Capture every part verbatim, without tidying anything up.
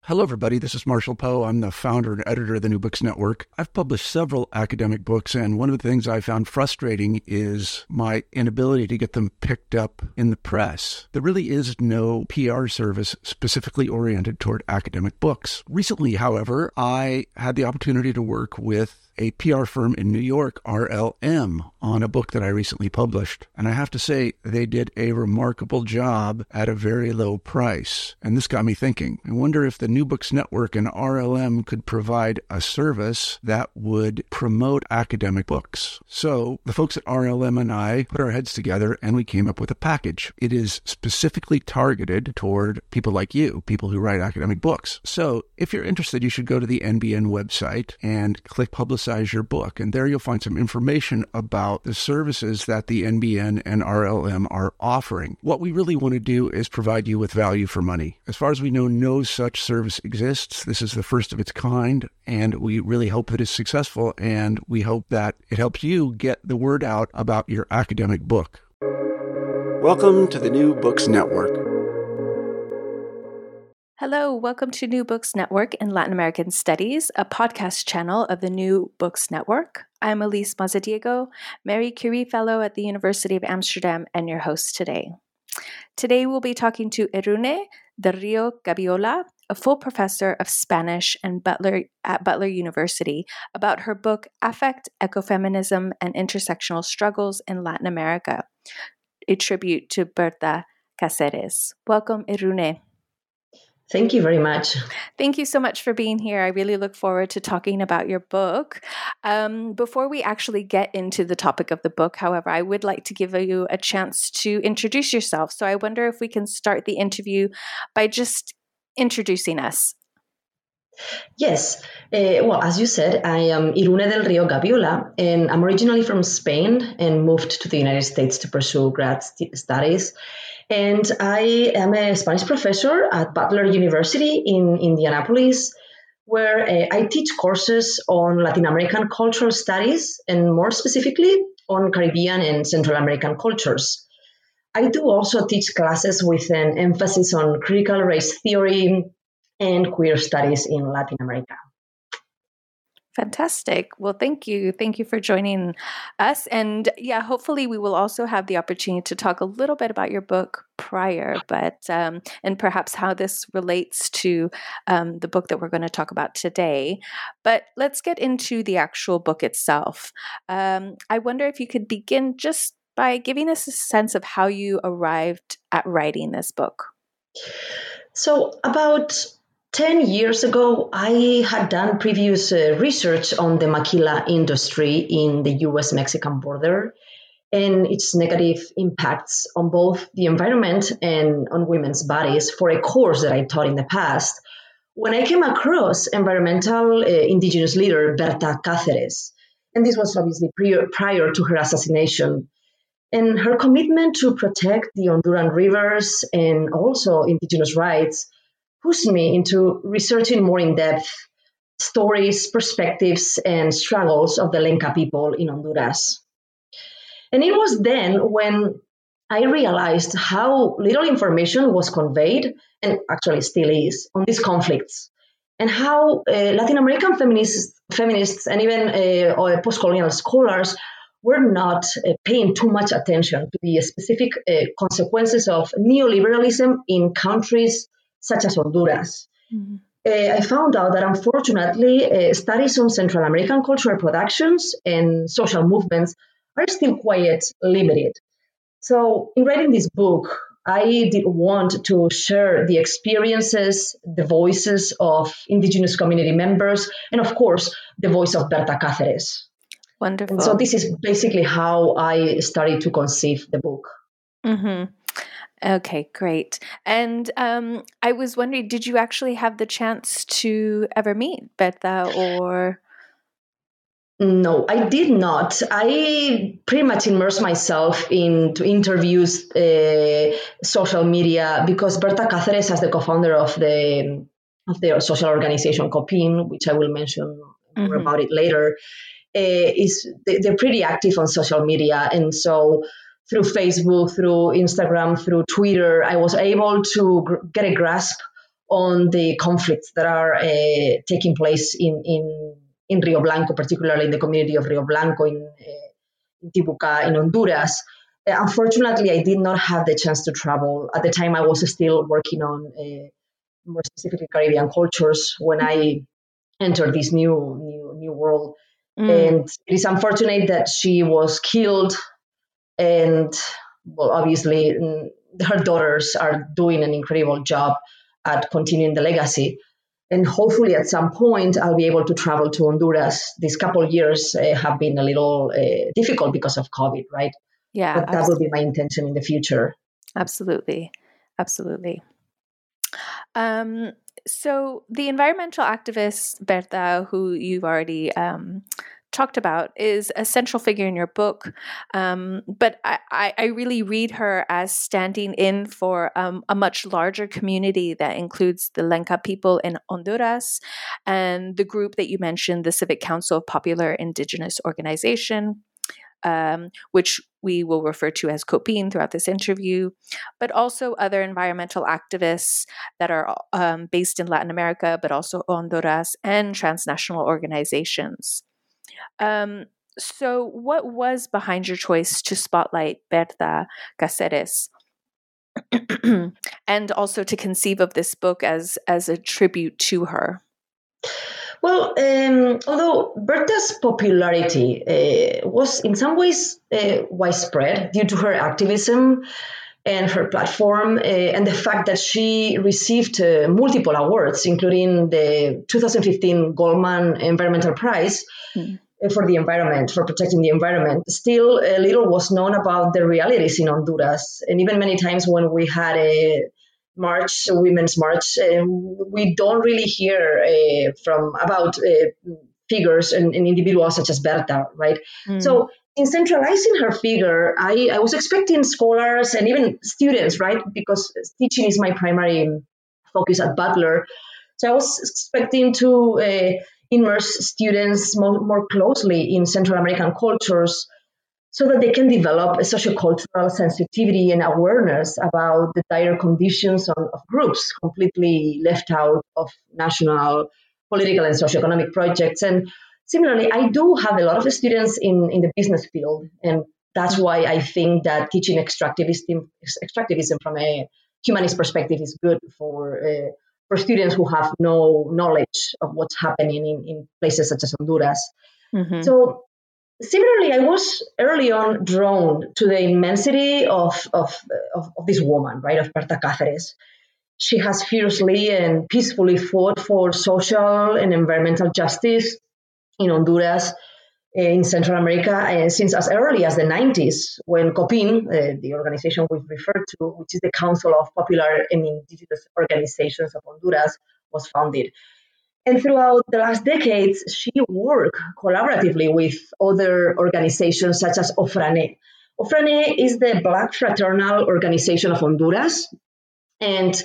Hello, everybody. This is Marshall Poe. I'm the founder and editor of the New Books Network. I've published several academic books, and one of the things I found frustrating is my inability to get them picked up in the press. There really is no P R service specifically oriented toward academic books. Recently, however, I had the opportunity to work with a P R firm in New York, R L M, on a book that I recently published. And I have to say, they did a remarkable job at a very low price. And this got me thinking. I wonder if the New Books Network and R L M could provide a service that would promote academic books. So the folks at R L M and I put our heads together and we came up with a package. It is specifically targeted toward people like you, people who write academic books. So if you're interested, you should go to the N B N website and click Publicize your book. And there you'll find some information about the services that the N B N and R L M are offering. What we really want to do is provide you with value for money. As far as we know, no such service exists. This is the first of its kind, and we really hope that it's successful, and we hope that it helps you get the word out about your academic book. Welcome to the New Books Network. Hello, welcome to New Books Network in Latin American Studies, a podcast channel of the New Books Network. I'm Elise Mazadiego, Marie Curie Fellow at the University of Amsterdam, and your host today. Today we'll be talking to Irune del Rio Gabiola, a full professor of Spanish and Butler at Butler University, about her book Affect, Ecofeminism, and Intersectional Struggles in Latin America, a tribute to Berta Cáceres. Welcome, Irune. Thank you very much. Thank you so much for being here. I really look forward to talking about your book. Um, before we actually get into the topic of the book, however, I would like to give you a chance to introduce yourself. So I wonder if we can start the interview by just introducing us. Yes. Uh, well, as you said, I am Irune del Rio Gabiola, and I'm originally from Spain and moved to the United States to pursue grad st- studies. And I am a Spanish professor at Butler University in Indianapolis, where uh, I teach courses on Latin American cultural studies and more specifically on Caribbean and Central American cultures. I do also teach classes with an emphasis on critical race theory and queer studies in Latin America. Fantastic. Well, thank you. Thank you for joining us. And yeah, hopefully we will also have the opportunity to talk a little bit about your book prior, but um, and perhaps how this relates to um, the book that we're going to talk about today. But let's get into the actual book itself. Um, I wonder if you could begin just by giving us a sense of how you arrived at writing this book. So about ten years ago, I had done previous uh, research on the maquila industry in the U S Mexican border and its negative impacts on both the environment and on women's bodies for a course that I taught in the past, when I came across environmental uh, indigenous leader Berta Cáceres. And this was obviously prior, prior to her assassination. And her commitment to protect the Honduran rivers and also indigenous rights pushed me into researching more in depth stories, perspectives, and struggles of the Lenca people in Honduras. And it was then when I realized how little information was conveyed, and actually still is, on these conflicts, and how uh, Latin American feminists, feminists and even uh, post-colonial scholars were not uh, paying too much attention to the specific uh, consequences of neoliberalism in countries such as Honduras. Mm-hmm. Uh, I found out that unfortunately, uh, studies on Central American cultural productions and social movements are still quite limited. So in writing this book, I did want to share the experiences, the voices of indigenous community members, and of course, the voice of Berta Cáceres. Wonderful. And so this is basically how I started to conceive the book. Mm-hmm. Okay, great. And um, I was wondering, did you actually have the chance to ever meet Berta or? No, I did not. I pretty much immersed myself into interviews, uh, social media, because Berta Cáceres, as the co-founder of the of the social organization COPIN, which I will mention more mm-hmm. about it later, uh, is they're pretty active on social media, and so through Facebook, through Instagram, through Twitter, I was able to gr- get a grasp on the conflicts that are uh, taking place in, in, in Rio Blanco, particularly in the community of Rio Blanco in, uh, in Tibuca, in Honduras. Uh, unfortunately, I did not have the chance to travel. At the time, I was still working on uh, more specifically Caribbean cultures when I entered this new new new world. Mm. And it is unfortunate that she was killed, and well, obviously her daughters are doing an incredible job at continuing the legacy. And hopefully at some point I'll be able to travel to Honduras. These couple of years uh, have been a little uh, difficult because of COVID, right? Yeah, but that absolutely. Will be my intention in the future. Absolutely. Absolutely. Um, so the environmental activist Berta, who you've already um, talked about, is a central figure in your book. Um, but I, I really read her as standing in for um, a much larger community that includes the Lenca people in Honduras and the group that you mentioned, the Civic Council of Popular Indigenous Organization, Um, which we will refer to as COPIN throughout this interview, but also other environmental activists that are um, based in Latin America, but also Honduras, and transnational organizations. Um, so what was behind your choice to spotlight Berta Cáceres and also to conceive of this book as, as a tribute to her? Well, um, although Berta's popularity uh, was in some ways uh, widespread due to her activism and her platform, uh, and the fact that she received uh, multiple awards, including the two thousand fifteen Goldman Environmental Prize mm. for the environment, for protecting the environment, still uh, little was known about the realities in Honduras. And even many times when we had a March, Women's March, uh, we don't really hear uh, from about uh, figures and, and individuals such as Berta, right? Mm. So in centralizing her figure, I, I was expecting scholars and even students, right? Because teaching is my primary focus at Butler. So I was expecting to uh, immerse students more, more closely in Central American cultures, so that they can develop a sociocultural sensitivity and awareness about the dire conditions of, of groups completely left out of national political and socioeconomic projects. And similarly, I do have a lot of students in, in the business field, and that's why I think that teaching extractivism, extractivism from a humanist perspective is good for uh, for students who have no knowledge of what's happening in, in places such as Honduras. Mm-hmm. So similarly, I was early on drawn to the immensity of, of, of, of this woman, right, of Berta Cáceres. She has fiercely and peacefully fought for social and environmental justice in Honduras, in Central America, and since as early as the nineties, when COPIN, uh, the organization we've referred to, which is the Council of Popular and Indigenous Organizations of Honduras, was founded. And throughout the last decades, she worked collaboratively with other organizations such as OFRANE. OFRANE is the Black Fraternal Organization of Honduras, and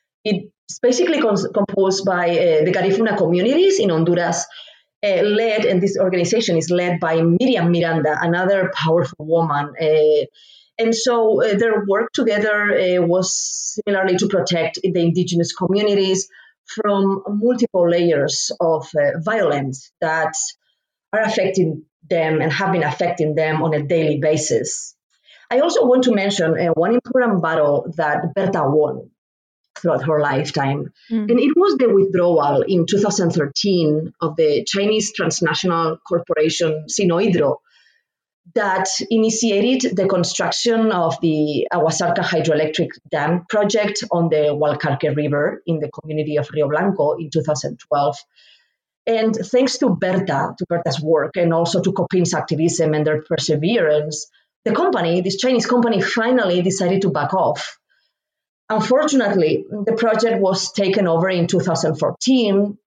it's basically cons- composed by uh, the Garifuna communities in Honduras, uh, led, and this organization is led by Miriam Miranda, another powerful woman. Uh, and so uh, their work together uh, was similarly to protect the indigenous communities from multiple layers of uh, violence that are affecting them and have been affecting them on a daily basis. I also want to mention uh, one important battle that Berta won throughout her lifetime, mm. and it was the withdrawal in two thousand thirteen of the Chinese transnational corporation Sinohydro that initiated the construction of the Aguasarca hydroelectric dam project on the Hualcarque River in the community of Rio Blanco in two thousand twelve. And thanks to Berta, to Berta's work, and also to COPIN's activism and their perseverance, the company, this Chinese company, finally decided to back off. Unfortunately, the project was taken over in two thousand fourteen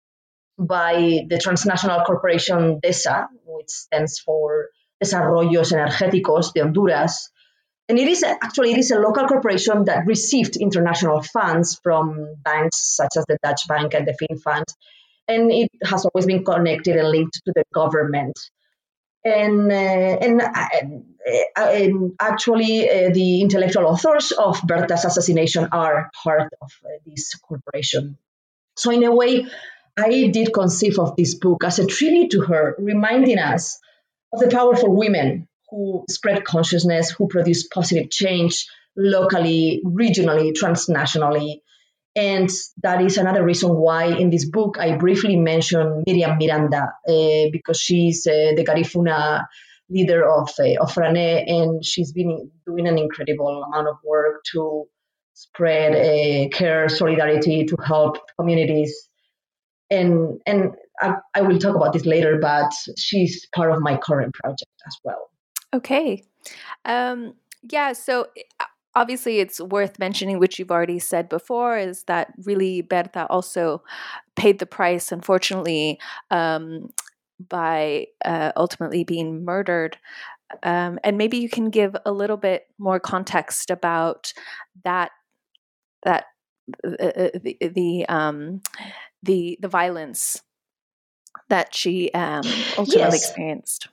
by the transnational corporation DESA, which stands for Desarrollos Energéticos de Honduras. And it is a, actually, it is a local corporation that received international funds from banks such as the Dutch Bank and the FinFund. And it has always been connected and linked to the government. And, uh, and, uh, and actually, uh, the intellectual authors of Berta's assassination are part of uh, this corporation. So in a way, I did conceive of this book as a tribute to her, reminding us of the powerful women who spread consciousness, who produce positive change locally, regionally, transnationally. And that is another reason why in this book I briefly mention Miriam Miranda, uh, because she's uh, the Garifuna leader of, uh, of Frane, and she's been doing an incredible amount of work to spread uh, care, solidarity, to help communities. And, and I, I will talk about this later, but she's part of my current project as well. Okay. Um, yeah, so obviously it's worth mentioning, which you've already said before, is that really Berta also paid the price, unfortunately, um, by uh, ultimately being murdered. Um, and maybe you can give a little bit more context about that, that uh, the the, um, the the violence that she um, ultimately yes. experienced.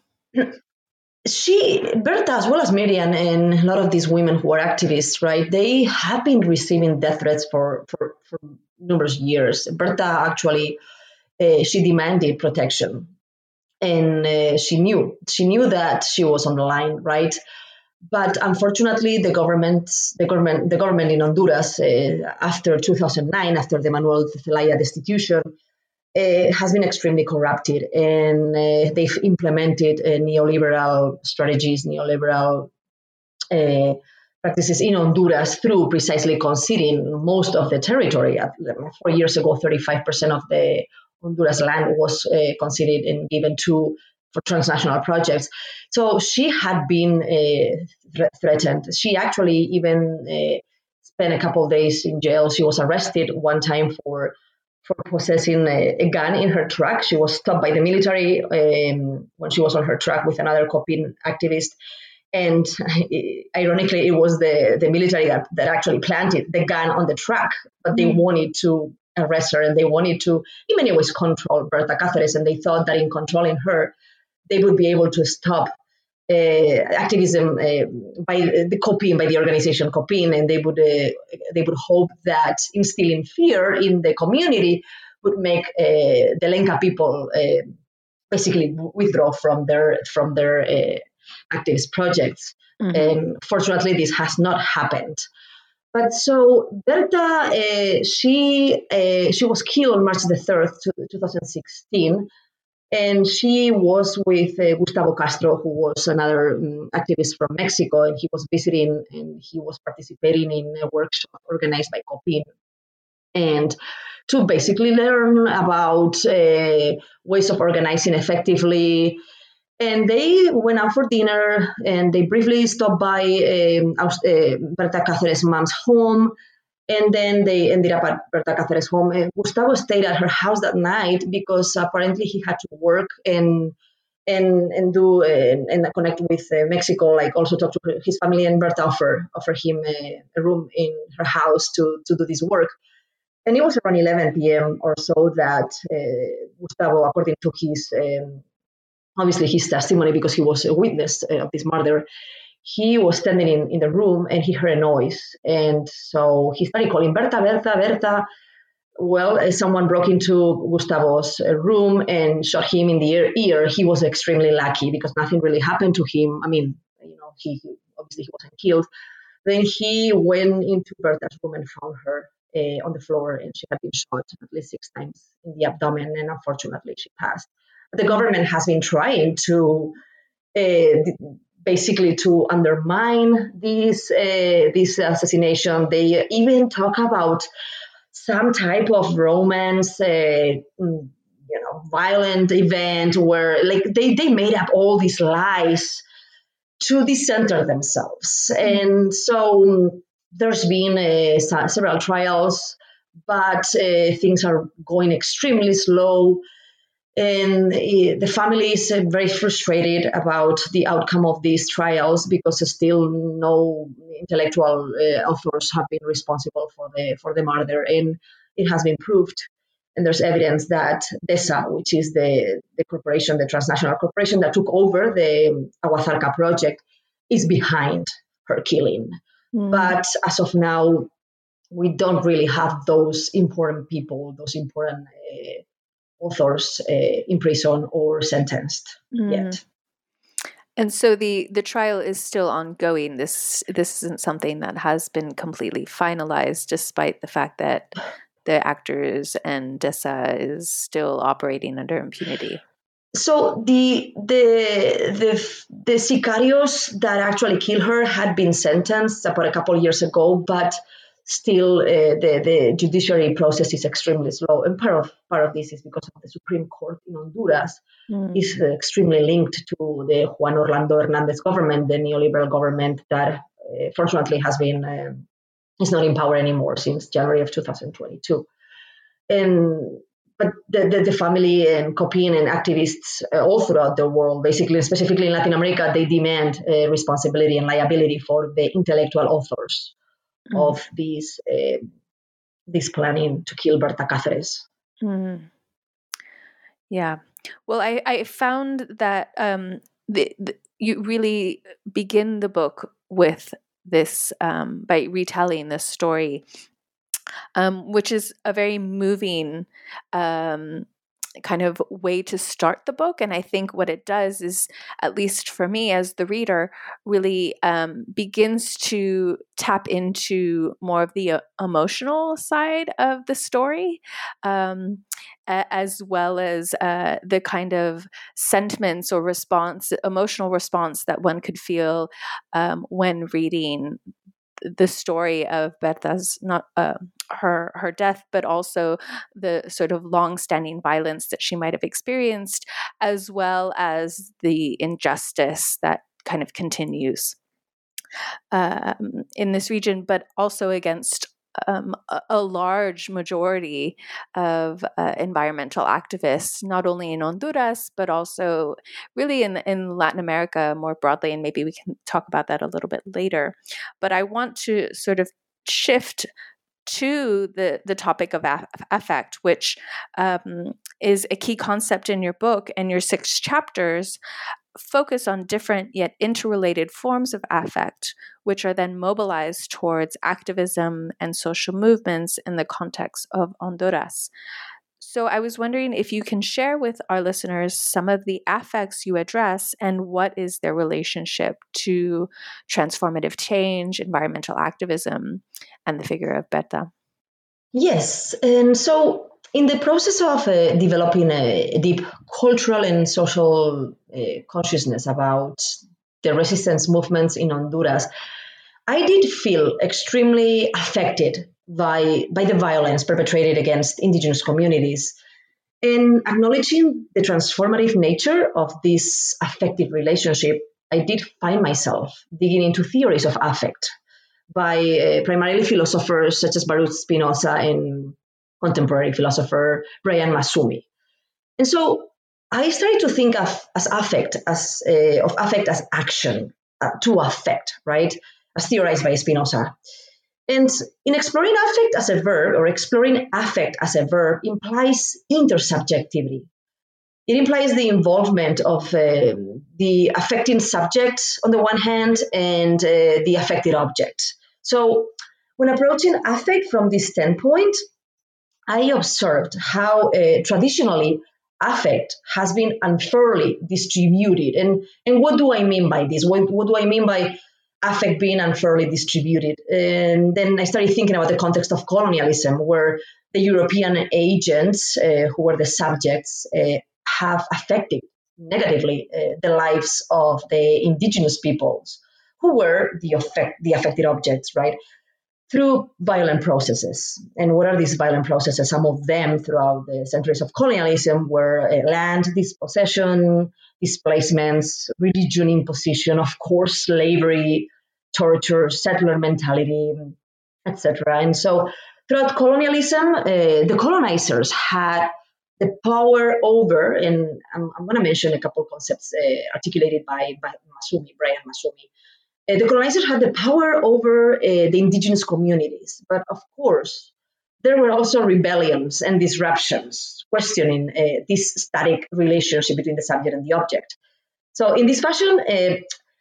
She, Berta, as well as Miriam, and a lot of these women who are activists, right? They have been receiving death threats for for, for numerous years. Berta actually, uh, she demanded protection, and uh, she knew she knew that she was on the line, right? But unfortunately, the government, the government, the government in Honduras, uh, after two thousand nine, after the Manuel Zelaya destitution, uh, has been extremely corrupted, and uh, they've implemented uh, neoliberal strategies, neoliberal uh, practices in Honduras through precisely conceding most of the territory. Four years ago, thirty-five percent of the Honduras land was uh, conceded and given to for transnational projects. So she had been uh, th- threatened. She actually even uh, spent a couple of days in jail. She was arrested one time for for possessing a, a gun in her truck. She was stopped by the military um, when she was on her truck with another Copin activist. And ironically, it was the, the military that, that actually planted the gun on the truck, but they mm. wanted to arrest her, and they wanted to, in many ways, control Berta Cáceres. And they thought that in controlling her, they would be able to stop uh, activism uh, by the Copin, by the organization Copin, and they would uh, they would hope that instilling fear in the community would make uh, the Lenca people uh, basically withdraw from their from their uh, activist projects. Mm-hmm. And fortunately, this has not happened. But so Berta, uh, she uh, she was killed on March the third, twenty sixteen. And she was with uh, Gustavo Castro, who was another um, activist from Mexico, and he was visiting and he was participating in a workshop organized by Copin. And to basically learn about uh, ways of organizing effectively. And they went out for dinner, and they briefly stopped by um, uh, Berta Cáceres' mom's home. And then they ended up at Berta Cáceres' home. And Gustavo stayed at her house that night because apparently he had to work and and and do uh, and connect with uh, Mexico. Like also talk to his family, and Berta offered offered him a, a room in her house to to do this work. And it was around eleven p.m. or so that uh, Gustavo, according to his um, obviously his testimony, because he was a witness uh, of this murder, he was standing in, in the room and he heard a noise. And so he started calling, Berta, Berta, Berta. Well, uh, someone broke into Gustavo's uh, room and shot him in the ear, ear. He was extremely lucky because nothing really happened to him. I mean, you know, he, he obviously he wasn't killed. Then he went into Berta's room and found her uh, on the floor, and she had been shot at least six times in the abdomen, and unfortunately she passed. But the government has been trying to uh, basically to undermine this uh, this assassination. They even talk about some type of romance, uh, you know, violent event where like they, they made up all these lies to decenter themselves. And so there's been uh, several trials, but uh, things are going extremely slow. And uh, the family is uh, very frustrated about the outcome of these trials because still no intellectual uh, authors have been responsible for the for the murder, and it has been proved. And there's evidence that DESA, which is the, the corporation, the transnational corporation that took over the Aguazarca project, is behind her killing. Mm. But as of now, we don't really have those important people, those important uh, authors uh, in prison or sentenced mm. yet. And so the, the trial is still ongoing. This this isn't something that has been completely finalized, despite the fact that the actors and DESA is still operating under impunity. So the the the the sicarios that actually killed her had been sentenced about a couple of years ago, but still uh, the the judiciary process is extremely slow, and part of part of this is because of the Supreme Court in Honduras mm. is uh, extremely linked to the Juan Orlando Hernandez government, the neoliberal government that uh, fortunately has been um, is not in power anymore since January of two thousand twenty-two, and. But the, the, the family and COPIN and activists uh, all throughout the world, basically, specifically in Latin America, they demand uh, responsibility and liability for the intellectual authors mm. of these uh, this planning to kill Berta Cáceres. Mm. Yeah. Well, I, I found that um, the, the, you really begin the book with this, um, by retelling this story, Um, which is a very moving um, kind of way to start the book. And I think what it does is, at least for me as the reader, really um, begins to tap into more of the uh, emotional side of the story, um, a- as well as uh, the kind of sentiments or response, emotional response that one could feel um, when reading the story of Berta's, not uh, her her death, but also the sort of long-standing violence that she might have experienced, as well as the injustice that kind of continues um, in this region, but also against um, a, a large majority of uh, environmental activists, not only in Honduras, but also really in, in Latin America more broadly. And maybe we can talk about that a little bit later. But I want to sort of shift to the, the topic of aff- affect, which um, is a key concept in your book, and your six chapters focus on different yet interrelated forms of affect, which are then mobilized towards activism and social movements in the context of Honduras. So I was wondering if you can share with our listeners some of the affects you address and what is their relationship to transformative change, environmental activism, and the figure of Berta. Yes, and so in the process of uh, developing a deep cultural and social uh, consciousness about the resistance movements in Honduras, I did feel extremely affected by, by the violence perpetrated against indigenous communities. In acknowledging the transformative nature of this affective relationship, I did find myself digging into theories of affect by uh, primarily philosophers such as Baruch Spinoza and contemporary philosopher Brian Massumi. And so I started to think of as affect as uh, of affect as action, uh, to affect, right, as theorized by Spinoza. And in exploring affect as a verb, or exploring affect as a verb, implies intersubjectivity. It implies the involvement of uh, the affecting subject on the one hand and uh, the affected object. So when approaching affect from this standpoint, I observed how uh, traditionally affect has been unfairly distributed. And, and what do I mean by this? What, what do I mean by affect being unfairly distributed? And then I started thinking about the context of colonialism, where the European agents, uh, who were the subjects, uh, have affected negatively uh, the lives of the indigenous peoples, who were the, affect, the affected objects, right? Through violent processes. And what are these violent processes? Some of them throughout the centuries of colonialism were uh, land dispossession, displacements, religion imposition, of course, slavery, torture, settler mentality, et cetera. And so throughout colonialism, uh, the colonizers had the power over, and I'm, I'm going to mention a couple of concepts uh, articulated by, by Massumi, Brian Massumi. Uh, the colonizers had the power over uh, the indigenous communities. But of course, there were also rebellions and disruptions questioning uh, this static relationship between the subject and the object. So in this fashion, uh,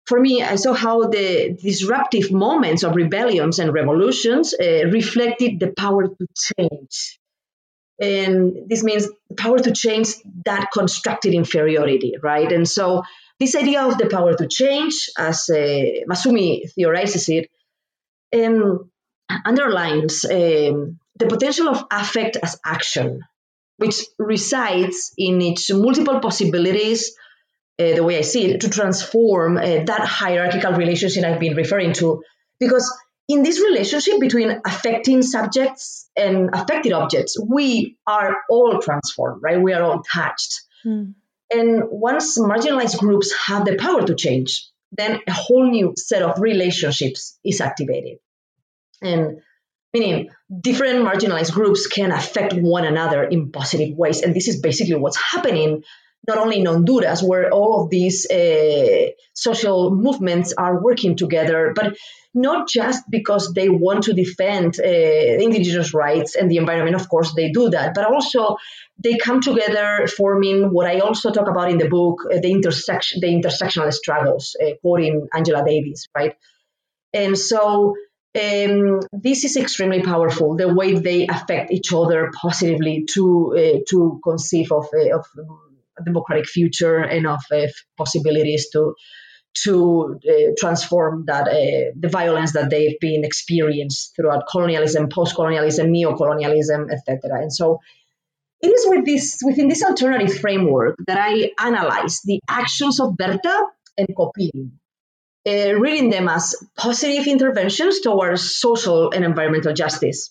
for me, I saw how the disruptive moments of rebellions and revolutions uh, reflected the power to change. And this means the power to change that constructed inferiority, right? And so this idea of the power to change, as uh, Masumi theorizes it, um, underlines um, the potential of affect as action, which resides in its multiple possibilities, uh, the way I see it, to transform uh, that hierarchical relationship I've been referring to. Because in this relationship between affecting subjects and affected objects, we are all transformed, right? We are all touched. Mm. And once marginalized groups have the power to change, then a whole new set of relationships is activated. And meaning different marginalized groups can affect one another in positive ways. And this is basically what's happening, not only in Honduras, where all of these uh, social movements are working together, but not just because they want to defend uh, indigenous rights and the environment. Of course, they do that, but also they come together forming what I also talk about in the book, uh, the intersection, the intersectional struggles, uh, quoting Angela Davis, right? And so um, this is extremely powerful, the way they affect each other positively to uh, to conceive of, uh, of a democratic future and of uh, possibilities to to uh, transform that uh, the violence that they've been experienced throughout colonialism, post-colonialism, neo-colonialism, et cetera. And so it is with this within this alternative framework that I analyze the actions of Berta and Copin, uh, reading them as positive interventions towards social and environmental justice.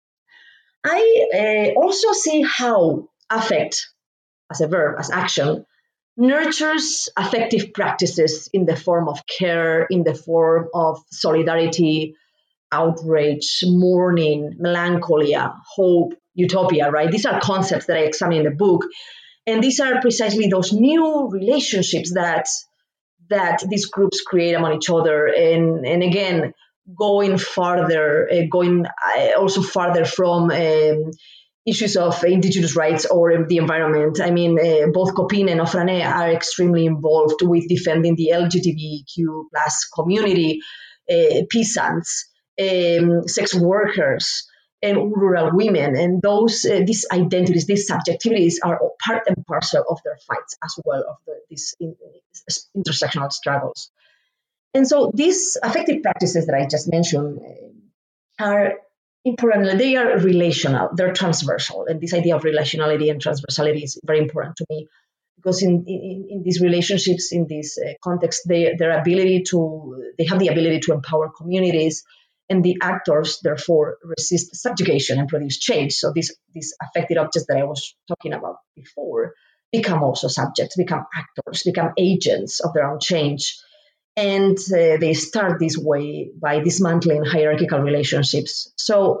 I uh, also see how affect, as a verb, as action, nurtures affective practices in the form of care, in the form of solidarity, outrage, mourning, melancholia, hope, utopia, right? These are concepts that I examine in the book. And these are precisely those new relationships that that these groups create among each other. And, and again, going farther, uh, going uh, also farther from um, issues of indigenous rights or the environment. I mean, uh, both Copin and Ofrané are extremely involved with defending the L G B T Q plus community, uh, peasants, um, sex workers, and rural women. And those uh, these identities, these subjectivities are part and parcel of their fights as well, of the, these in, intersectional struggles. And so these affective practices that I just mentioned uh, are important. They are relational, they're transversal. And this idea of relationality and transversality is very important to me, because in, in, in these relationships, in this uh, context, they, their ability to, they have the ability to empower communities, and the actors, therefore, resist subjugation and produce change. So these, these affected objects that I was talking about before become also subjects, become actors, become agents of their own change. And uh, they start this way by dismantling hierarchical relationships. So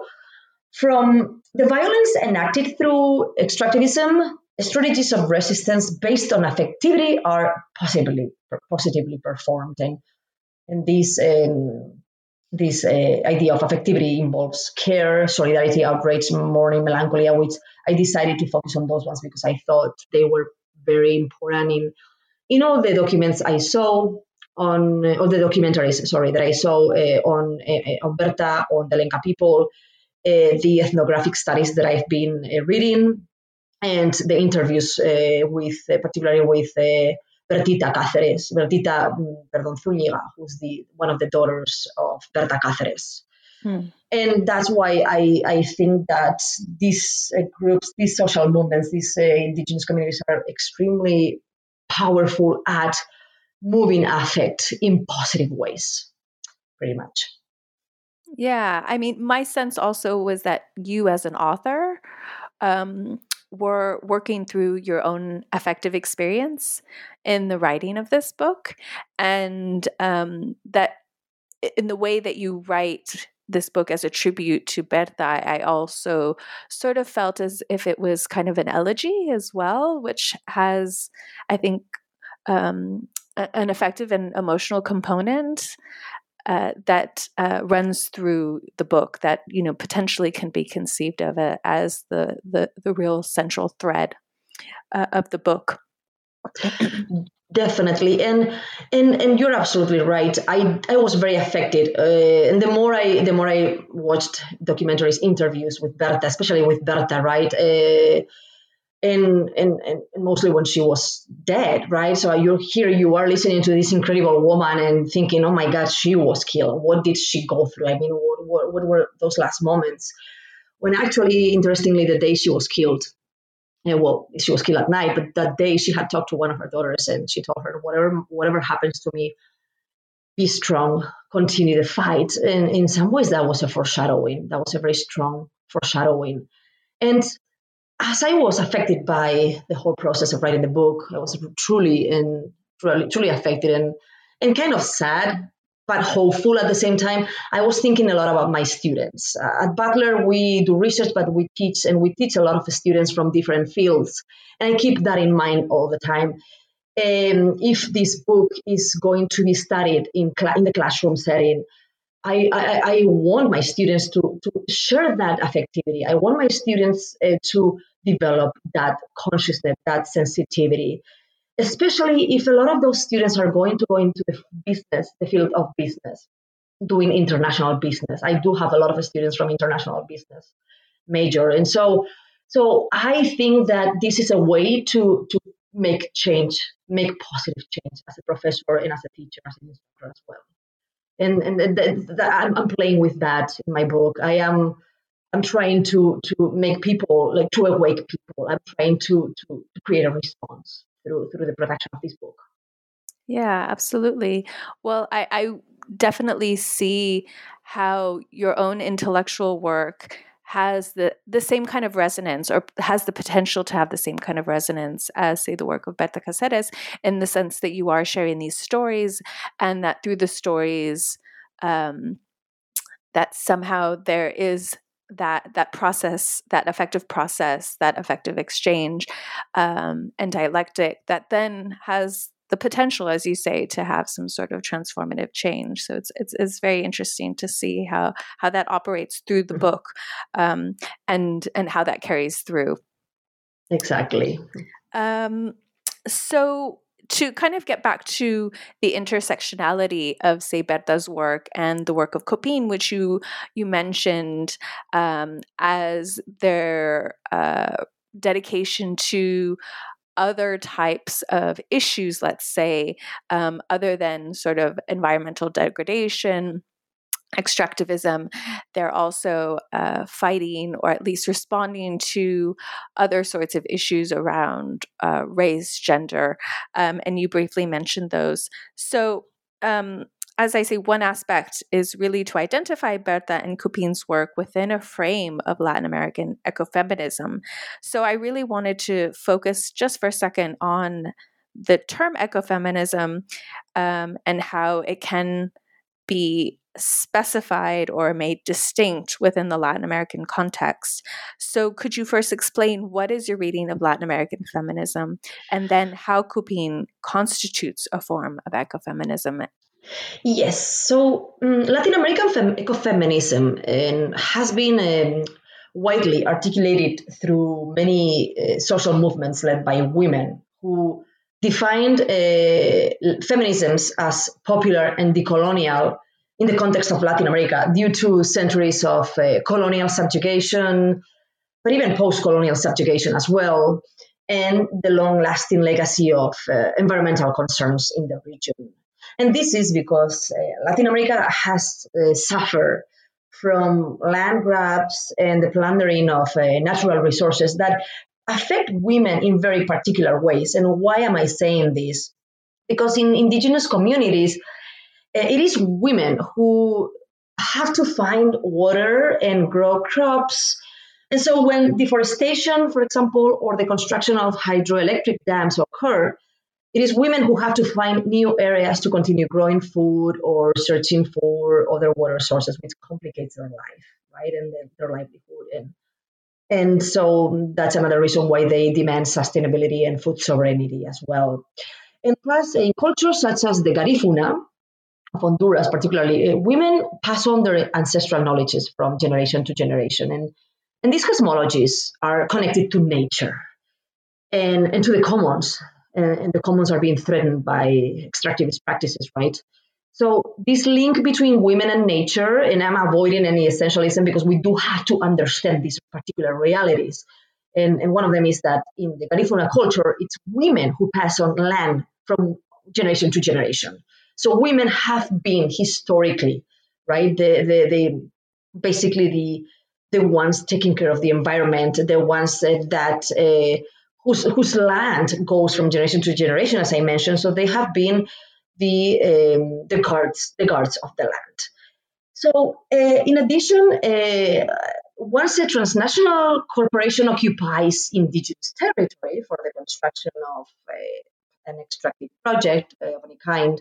from the violence enacted through extractivism, strategies of resistance based on affectivity are possibly positively performed. And, and this, um, this uh, idea of affectivity involves care, solidarity, outrage, mourning, melancholia, which I decided to focus on those ones because I thought they were very important in, in all the documents I saw, on uh, all the documentaries, sorry, that I saw uh, on, uh, on Berta, on the Lenca people, uh, the ethnographic studies that I've been uh, reading, and the interviews uh, with, uh, particularly with uh, Bertita Cáceres, Bertita, perdón, Zúñiga, who's the one of the daughters of Berta Cáceres. Hmm. And that's why I, I think that these uh, groups, these social movements, these uh, indigenous communities are extremely powerful at moving affect in positive ways, pretty much. Yeah. I mean, my sense also was that you as an author um, were working through your own affective experience in the writing of this book. And um, that in the way that you write this book as a tribute to Berta, I also sort of felt as if it was kind of an elegy as well, which has, I think, um, an effective and emotional component uh, that uh, runs through the book that, you know, potentially can be conceived of a, as the, the the real central thread uh, of the book. Definitely, and and and you're absolutely right. I I was very affected, uh, and the more I the more I watched documentaries, interviews with Berta, especially with Berta, right? Uh, and, and and mostly when she was dead, right? So you're here, you are listening to this incredible woman and thinking, oh my God, she was killed. What did she go through? I mean, what what, what were those last moments? When actually, interestingly, the day she was killed. Yeah, well, she was killed at night, but that day she had talked to one of her daughters and she told her, whatever whatever happens to me, be strong, continue the fight. And in some ways, that was a foreshadowing. That was a very strong foreshadowing. And as I was affected by the whole process of writing the book, I was truly and truly, truly affected and, and kind of sad, but hopeful at the same time. I was thinking a lot about my students. Uh, at Butler, we do research, but we teach, and we teach a lot of students from different fields. And I keep that in mind all the time. Um, if this book is going to be studied in, cl- in the classroom setting, I, I, I want my students to, to share that affectivity. I want my students uh, to develop that consciousness, that sensitivity, especially if a lot of those students are going to go into the business, the field of business, doing international business. I do have a lot of students from international business major. And so, so I think that this is a way to, to make change, make positive change as a professor and as a teacher, as an instructor as well. And and th- th- I'm, I'm playing with that in my book. I am I'm trying to to make people, like, to awake people. I'm trying to to, to create a response through through the production of this book. Yeah, absolutely. Well, I, I definitely see how your own intellectual work has the, the same kind of resonance, or has the potential to have the same kind of resonance as, say, the work of Berta Cáceres, in the sense that you are sharing these stories, and that through the stories, um, that somehow there is that that process, that effective process, that effective exchange, um, and dialectic that then has the potential, as you say, to have some sort of transformative change. So it's it's, it's very interesting to see how how that operates through the book, um, and and how that carries through. Exactly. Um, so to kind of get back to the intersectionality of, say, Berta's work and the work of Copin, which you you mentioned um, as their uh, dedication to other types of issues, let's say, um, other than sort of environmental degradation, extractivism, they're also uh, fighting, or at least responding to, other sorts of issues around uh, race, gender, um, and you briefly mentioned those. So, um, as I say, one aspect is really to identify Berta and Copin's work within a frame of Latin American ecofeminism. So I really wanted to focus just for a second on the term ecofeminism, um, and how it can be specified or made distinct within the Latin American context. So could you first explain what is your reading of Latin American feminism, and then how Copin constitutes a form of ecofeminism? Yes. So um, Latin American fem- ecofeminism um, has been um, widely articulated through many uh, social movements led by women who defined uh, feminisms as popular and decolonial in the context of Latin America due to centuries of uh, colonial subjugation, but even post-colonial subjugation as well, and the long-lasting legacy of uh, environmental concerns in the region. And this is because uh, Latin America has uh, suffered from land grabs and the plundering of uh, natural resources that affect women in very particular ways. And why am I saying this? Because in indigenous communities, uh, it is women who have to find water and grow crops. And so when deforestation, for example, or the construction of hydroelectric dams occur, it is women who have to find new areas to continue growing food or searching for other water sources, which complicates their life, right, and their, their livelihood. And, and so that's another reason why they demand sustainability and food sovereignty as well. And plus, in cultures such as the Garifuna of Honduras, particularly, uh, women pass on their ancestral knowledges from generation to generation. And, and these cosmologies are connected to nature and, and to the commons. and, and the commons are being threatened by extractivist practices, right? So this link between women and nature, and I'm avoiding any essentialism because we do have to understand these particular realities. And, and one of them is that in the Garifuna culture, it's women who pass on land from generation to generation. So women have been historically, right, the, the, the basically the the ones taking care of the environment, the ones that, that uh, whose whose land goes from generation to generation, as I mentioned. So they have been the um, the guards the guards of the land. So uh, in addition, uh, once a transnational corporation occupies indigenous territory for the construction of uh, an extractive project uh, of any kind,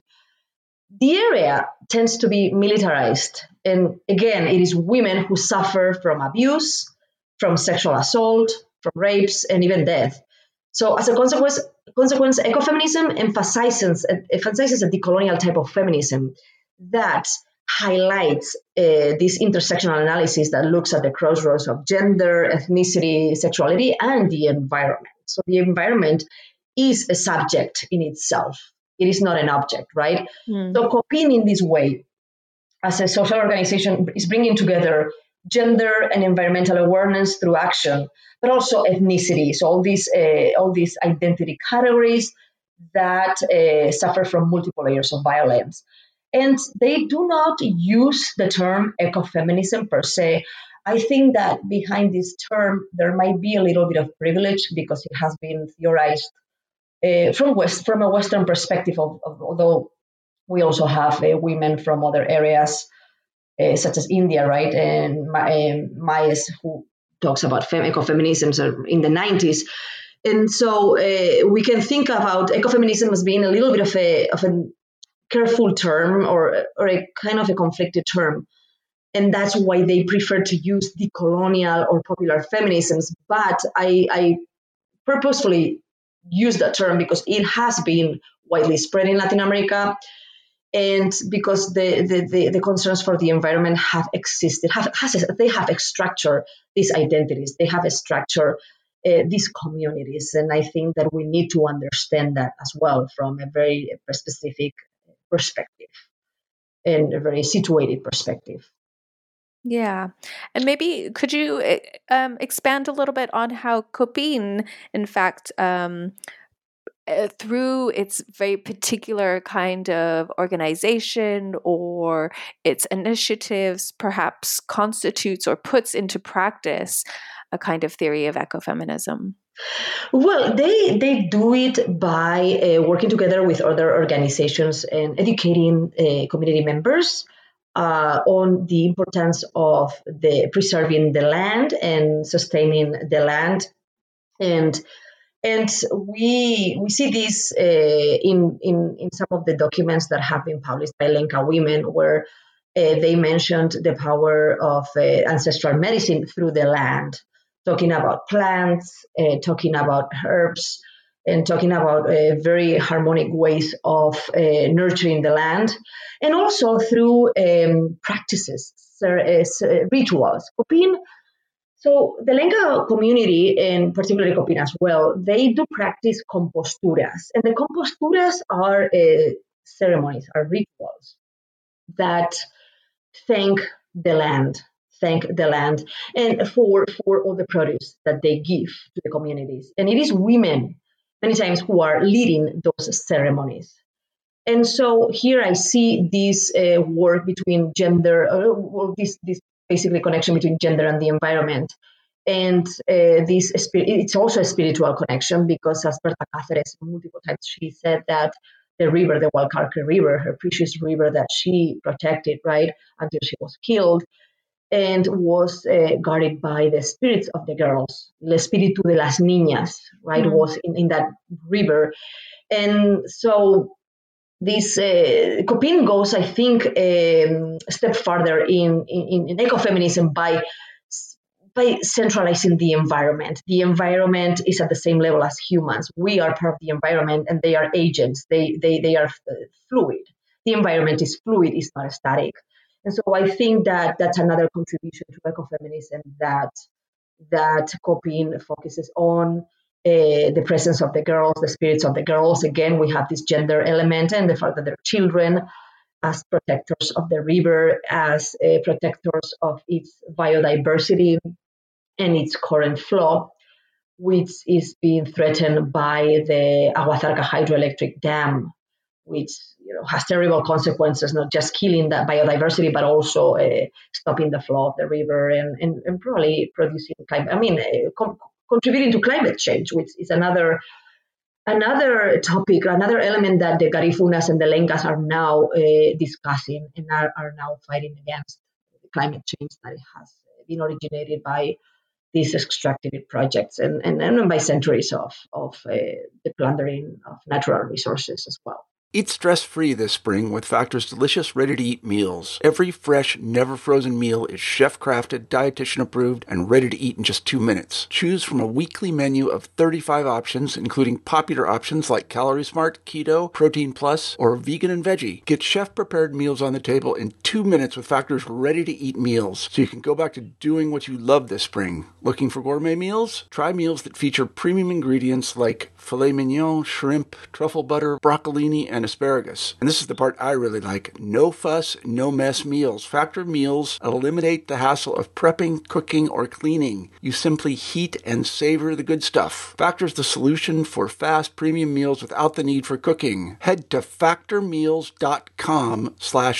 the area tends to be militarized. And again, it is women who suffer from abuse, from sexual assault, from rapes, and even death. So as a consequence, consequence ecofeminism emphasizes, emphasizes a decolonial type of feminism that highlights uh, this intersectional analysis that looks at the crossroads of gender, ethnicity, sexuality, and the environment. So the environment is a subject in itself. It is not an object, right? Mm. So COPIN in this way, as a social organization, is bringing together gender and environmental awareness through action, but also ethnicity. So all these, uh, all these identity categories that uh, suffer from multiple layers of violence. And they do not use the term ecofeminism per se. I think that behind this term, there might be a little bit of privilege because it has been theorized Uh, from West, from a Western perspective, of, of, although we also have uh, women from other areas, uh, such as India, right? And uh, Mayes, who talks about fem- ecofeminisms in the nineties. And so uh, we can think about ecofeminism as being a little bit of a, of a careful term or, or a kind of a conflicted term. And that's why they prefer to use decolonial or popular feminisms. But I, I purposefully use that term because it has been widely spread in Latin America, and because the the, the, the concerns for the environment have existed, have, has, they have structured these identities, they have structured uh, these communities, and I think that we need to understand that as well from a very specific perspective and a very situated perspective. Yeah. And maybe could you um, expand a little bit on how COPIN, in fact, um, uh, through its very particular kind of organization or its initiatives, perhaps constitutes or puts into practice a kind of theory of ecofeminism? Well, they they do it by uh, working together with other organizations and educating uh, community members Uh, on the importance of the preserving the land and sustaining the land, and and we we see this uh, in in in some of the documents that have been published by Lenca Women, where uh, they mentioned the power of uh, ancestral medicine through the land, talking about plants, uh, talking about herbs, and talking about uh, very harmonic ways of uh, nurturing the land, and also through um, practices, uh, rituals. COPIN, so the Lenca community, and particularly COPIN as well, they do practice composturas. And the composturas are uh, ceremonies, are rituals that thank the land, thank the land, and for, for all the produce that they give to the communities. And it is women many times who are leading those ceremonies. And so here I see this uh, work between gender, uh, well, this, this basically connection between gender and the environment. And uh, this it's also a spiritual connection, because as Berta Cáceres multiple times she said that the river, the Gualcarque River, her precious river that she protected, right, until she was killed, and was uh, guarded by the spirits of the girls. El espíritu de las niñas, right, mm. was in, in that river. And so this uh, COPIN goes, I think, um, a step further in, in, in ecofeminism by, by centralizing the environment. The environment is at the same level as humans. We are part of the environment, and they are agents. They, they, they are uh, fluid. The environment is fluid, it's not static. And so I think that that's another contribution to ecofeminism that that COPIN focuses on, uh, the presence of the girls, the spirits of the girls. Again, we have this gender element and the fact that they're children as protectors of the river, as uh, protectors of its biodiversity and its current flow, which is being threatened by the Aguazarca hydroelectric dam, which you know has terrible consequences, not just killing that biodiversity, but also uh, stopping the flow of the river and, and, and probably producing climate, I mean, uh, com- contributing to climate change, which is another another topic, another element that the Garifunas and the Lencas are now uh, discussing and are, are now fighting against climate change that has been originated by these extractive projects and, and, and by centuries of, of uh, the plundering of natural resources as well. Eat stress-free this spring with Factor's delicious, ready-to-eat meals. Every fresh, never-frozen meal is chef-crafted, dietitian-approved, and ready to eat in just two minutes. Choose from a weekly menu of thirty-five options, including popular options like Calorie Smart, Keto, Protein Plus, or Vegan and Veggie. Get chef-prepared meals on the table in two minutes with Factor's ready-to-eat meals, so you can go back to doing what you love this spring. Looking for gourmet meals? Try meals that feature premium ingredients like filet mignon, shrimp, truffle butter, broccolini, and asparagus. And this is the part I really like. No fuss, no mess meals. Factor meals eliminate the hassle of prepping, cooking, or cleaning. You simply heat and savor the good stuff. Factor's the solution for fast premium meals without the need for cooking. Head to factormeals.com slash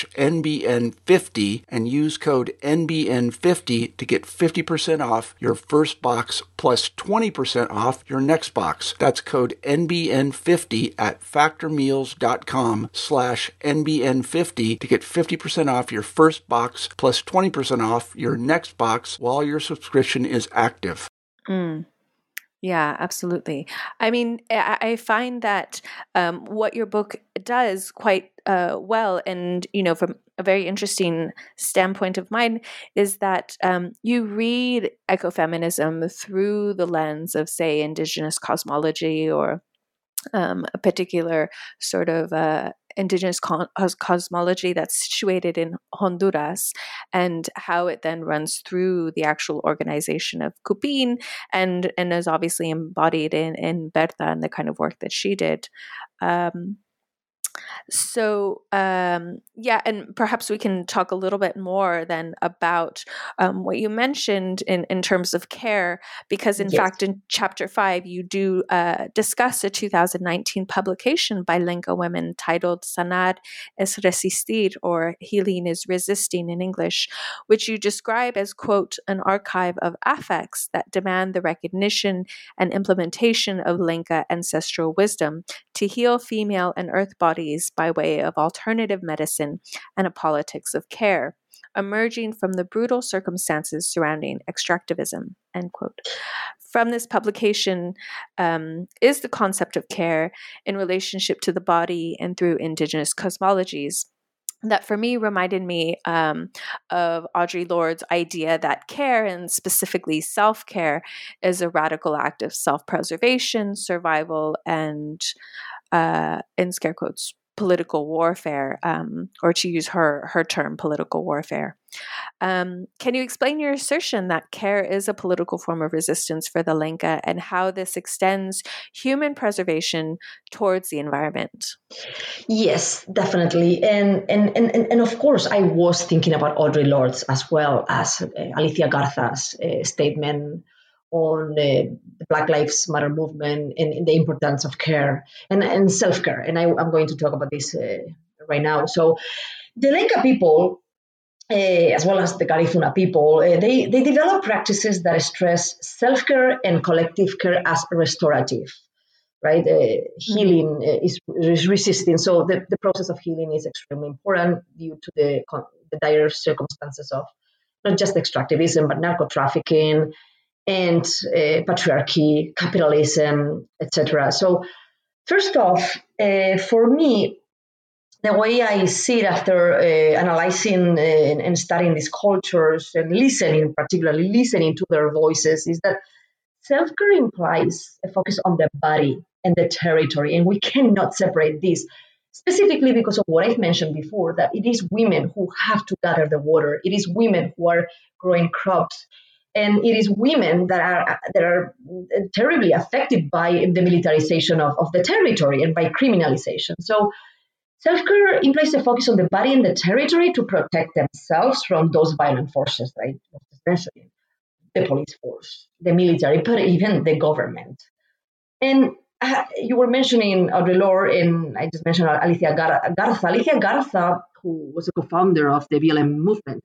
NBN50 and use code N B N fifty to get fifty percent off your first box plus twenty percent off your next box. That's code N B N fifty at factormeals.com slash NBN50 to get fifty percent off your first box plus twenty percent off your next box while your subscription is active. Mm. Yeah, absolutely. I mean, I, I find that um, what your book does quite uh, well, and, you know, from a very interesting standpoint of mine, is that um, you read ecofeminism through the lens of, say, indigenous cosmology or um, a particular sort of uh, indigenous co- cosmology that's situated in Honduras, and how it then runs through the actual organization of Cupín and and is obviously embodied in, in Berta and the kind of work that she did. Um, So, um, yeah, and perhaps we can talk a little bit more then about um, what you mentioned in, in terms of care, because in Yes. fact, in chapter five, you do uh, discuss a two thousand nineteen publication by Lenca women titled Sanar es Resistir, or Healing is Resisting in English, which you describe as, quote, an archive of affects that demand the recognition and implementation of Lenca ancestral wisdom to heal female and earth bodies by way of alternative medicine and a politics of care, emerging from the brutal circumstances surrounding extractivism, end quote. From this publication um, is the concept of care in relationship to the body and through indigenous cosmologies. That for me reminded me um, of Audre Lorde's idea that care, and specifically self-care, is a radical act of self-preservation, survival, and, uh, in scare quotes, political warfare, um, or to use her her term, political warfare. Um, can you explain your assertion that care is a political form of resistance for the Lenca, and how this extends human preservation towards the environment? Yes, definitely. And, and, and, and of course, I was thinking about Audre Lorde's as well as uh, Alicia Garza's uh, statement on uh, the Black Lives Matter movement and, and the importance of care and, and self-care. And I, I'm going to talk about this uh, right now. So the Lenca people, uh, as well as the Garifuna people, uh, they, they develop practices that stress self-care and collective care as restorative. Right, uh, healing uh, is, is resisting. So the, the process of healing is extremely important due to the, the dire circumstances of not just extractivism, but narco trafficking and uh, patriarchy, capitalism, et cetera. So first off, uh, for me, the way I see it after uh, analyzing uh, and studying these cultures and listening, particularly listening to their voices, is that self-care implies a focus on the body and the territory, and we cannot separate this, specifically because of what I've mentioned before, that it is women who have to gather the water. It is women who are growing crops And it is women that are that are terribly affected by the militarization of, of the territory and by criminalization. So self-care implies a focus on the body and the territory to protect themselves from those violent forces, right? Mentioning the police force, the military, but even the government. And uh, you were mentioning Audre Lorde, and I just mentioned Alicia Gar- Garza. Alicia Garza, who was a co-founder of the B L M movement,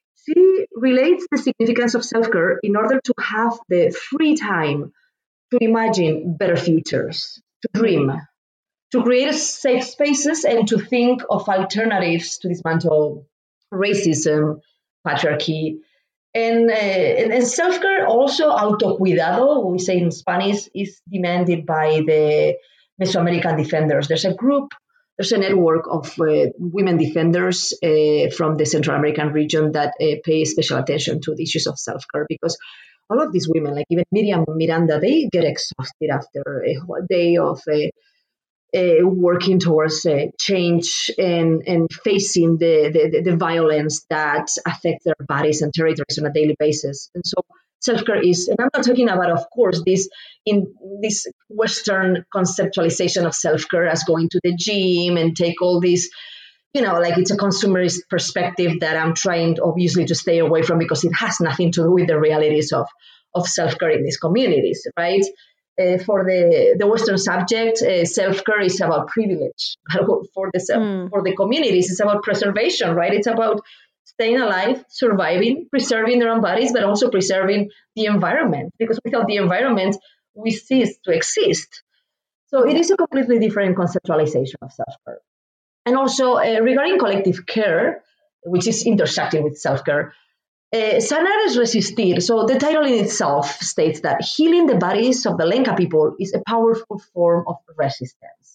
she relates the significance of self-care in order to have the free time to imagine better futures, to dream, to create safe spaces, and to think of alternatives to dismantle racism, patriarchy. And, uh, and, and self-care, also autocuidado, we say in Spanish, is demanded by the Mesoamerican defenders. There's a group, there's a network of uh, women defenders uh, from the Central American region that uh, pay special attention to the issues of self-care, because all of these women, like even Miriam Miranda, they get exhausted after a day of uh, uh, working towards uh, change and, and facing the, the, the violence that affects their bodies and territories on a daily basis. And so self-care is, and I'm not talking about, of course, this in this Western conceptualization of self-care as going to the gym and take all these, you know, like it's a consumerist perspective that I'm trying obviously to stay away from, because it has nothing to do with the realities of, of self-care in these communities, right? Uh, for the, the Western subject, uh, self-care is about privilege. For the self, mm. for the communities, it's about preservation, right? It's about staying alive, surviving, preserving their own bodies, but also preserving the environment. Because without the environment, we cease to exist. So it is a completely different conceptualization of self-care. And also uh, regarding collective care, which is intersecting with self-care, Uh, Sanar es resistir. So the title in itself states that healing the bodies of the Lenca people is a powerful form of resistance.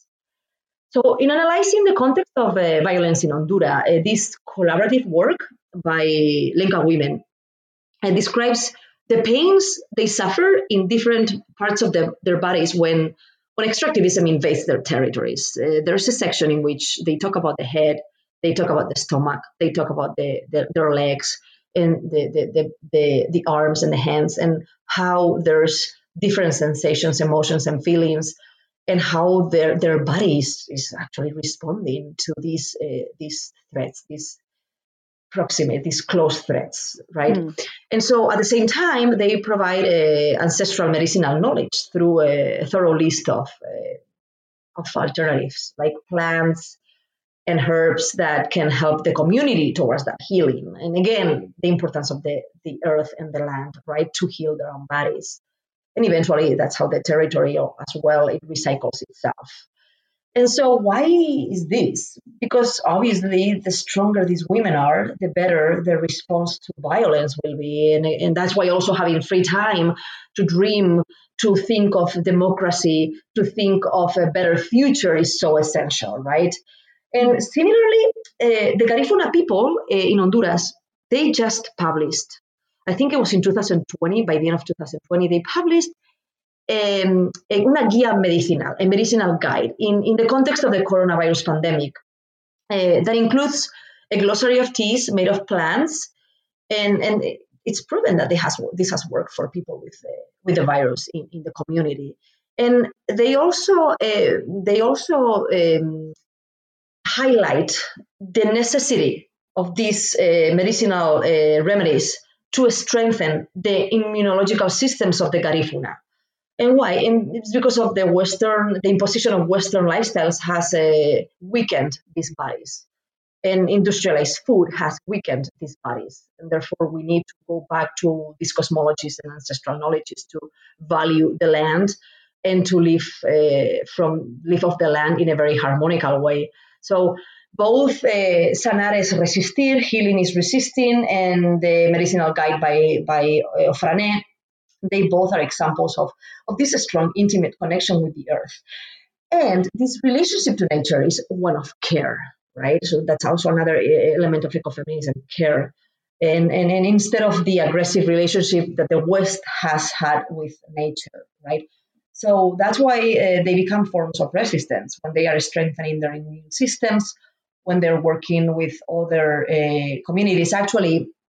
So in analyzing the context of uh, violence in Honduras, uh, this collaborative work by Lenca women uh, describes the pains they suffer in different parts of the, their bodies when, when extractivism invades their territories. Uh, there's a section in which they talk about the head, they talk about the stomach, they talk about the, the, their legs, and the, the, the, the, the arms and the hands, and how there's different sensations, emotions, and feelings, and how their their bodies is actually responding to these uh, these threats, these proximate, these close threats, right? Mm. And so at the same time, they provide uh, ancestral medicinal knowledge through a thorough list of uh, of alternatives, like plants and herbs that can help the community towards that healing. And again, the importance of the, the earth and the land, right, to heal their own bodies. And eventually, that's how the territory as well, it recycles itself. And so why is this? Because obviously, the stronger these women are, the better the response to violence will be. And, and that's why also having free time to dream, to think of democracy, to think of a better future is so essential, right? And similarly, uh, the Garifuna people uh, in Honduras, they just published, I think it was in two thousand twenty, by the end of two thousand twenty, they published um, una guía medicinal, a medicinal guide in, in the context of the coronavirus pandemic uh, that includes a glossary of teas made of plants. And, and it's proven that they has, this has worked for people with, uh, with the virus in, in the community. And they also, uh, they also, um, highlight the necessity of these uh, medicinal uh, remedies to strengthen the immunological systems of the Garifuna. And why? And it's because of the Western, the imposition of Western lifestyles has uh, weakened these bodies. And industrialized food has weakened these bodies. And therefore, we need to go back to these cosmologies and ancestral knowledges to value the land and to live uh, from live off the land in a very harmonical way. So both uh, Sanar es resistir, healing is resisting, and the medicinal guide by, by uh, Ofrané, they both are examples of, of this strong, intimate connection with the earth. And this relationship to nature is one of care, right? So that's also another element of ecofeminism, care. And, and, and instead of the aggressive relationship that the West has had with nature, right? So that's why uh, they become forms of resistance when they are strengthening their immune systems, when they're working with other uh, communities. Actually,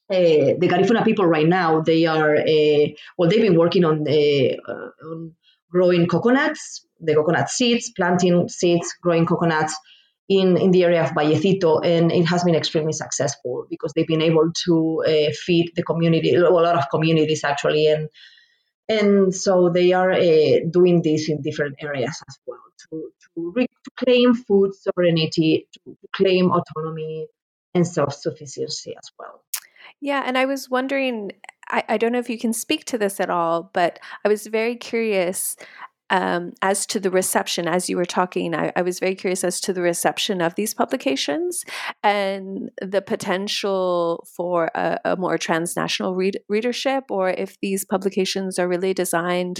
Uh, the Garifuna people right now, they are, uh, well, they've been working on, uh, uh, on growing coconuts, the coconut seeds, planting seeds, growing coconuts in, in the area of Vallecito. And it has been extremely successful because they've been able to uh, feed the community, well, a lot of communities actually. And and so they are uh, doing this in different areas as well to, to, re- to claim food sovereignty, to, to claim autonomy and self-sufficiency as well. Yeah, and I was wondering, I, I don't know if you can speak to this at all, but I was very curious um, as to the reception. As you were talking, I, I was very curious as to the reception of these publications and the potential for a, a more transnational read, readership, or if these publications are really designed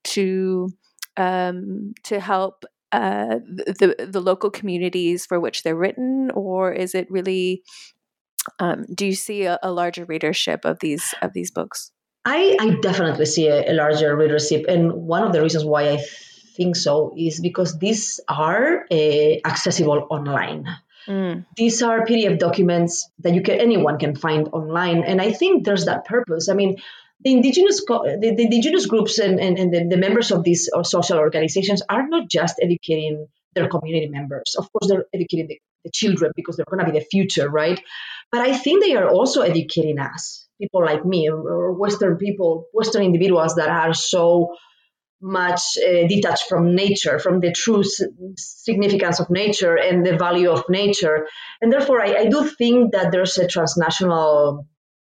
to um, to help uh, the the local communities for which they're written, or is it really Um, do you see a, a larger readership of these of these books? I, I definitely see a, a larger readership, and one of the reasons why I think so is because these are uh, accessible online. Mm. These are P D F documents that you can anyone can find online, and I think there's that purpose. I mean, the indigenous the, the indigenous groups and, and, and the, the members of these or social organizations are not just educating their community members. Of course, they're educating the, the children because they're going to be the future, right? But I think they are also educating us, people like me, or Western people, Western individuals that are so much uh, detached from nature, from the true s- significance of nature and the value of nature. And therefore, I, I do think that there's a transnational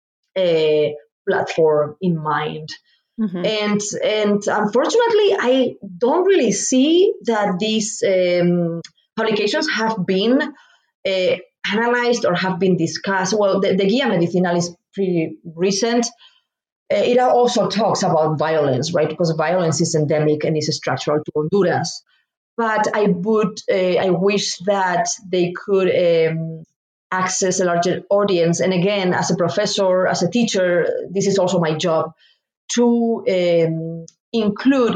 uh, platform in mind. Mm-hmm. And and unfortunately, I don't really see that these um, publications have been uh, analyzed or have been discussed. Well, the, the Guía Medicinal is pretty recent. Uh, it also talks about violence, right? Because violence is endemic and is structural to Honduras. But I would, uh, I wish that they could um, access a larger audience. And again, as a professor, as a teacher, this is also my job to um, include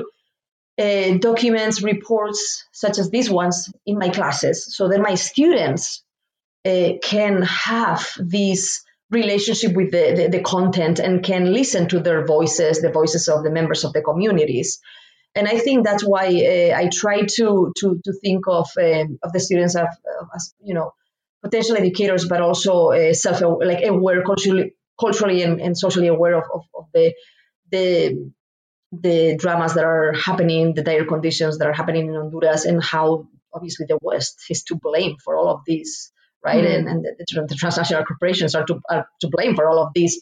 uh, documents, reports such as these ones in my classes, so that my students uh, can have this relationship with the, the, the content and can listen to their voices, the voices of the members of the communities. And I think that's why uh, I try to to to think of um, of the students as, as you know potential educators, but also uh, self like aware, culturally, culturally and, and socially aware of, of, of the the the dramas that are happening, the dire conditions that are happening in Honduras, and how obviously the West is to blame for all of this, right? Mm-hmm. And, and the, the transnational corporations are to are to blame for all of this.